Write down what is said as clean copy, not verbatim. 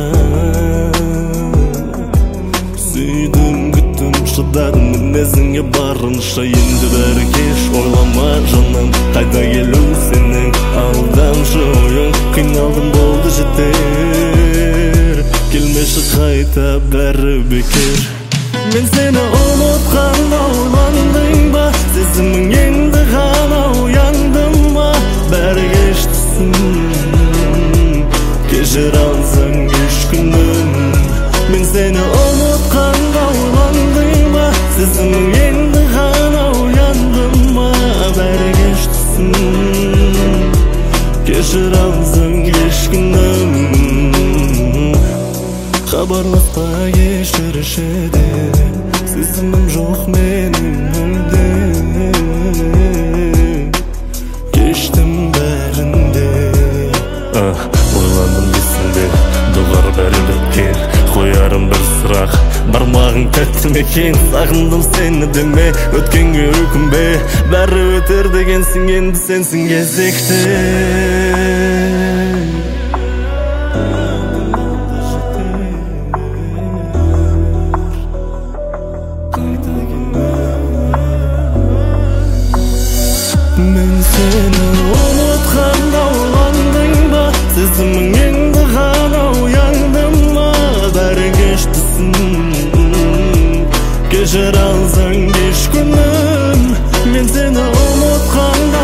Süydüm, küttüm, şıdadım minezingge barınça endi beri kеш oylama жаным кайда келүү сенин алдамчы оюң кыйналдым болду жетер келмеши кайта бери бекер мен сени уnuтканда ойландыңба сезимиң энди гана уяндымба бери кечтисин кечире алсаң кеш күнүм мен сени уnuтканда ойландыңба сезимиң энди гана уяндымба бери кечтисин кечире алсаң кеш күнүм хабарласпай кечиришеди сезимим жок менин мүлде кечтим бәринде ойландым дейсиңби дугар бери бекер коярым бир сурак бармагың тәттим экен сагындым сени деме өткөнгө өкүнбө баары өтөр дегенсиң энди сенсиң кезекте мен сени уnuтканда ойландыңба сезимиң энди гана уяндымба бери кечтисин кечире алсаң кеш күнүм мен сени уnuтканда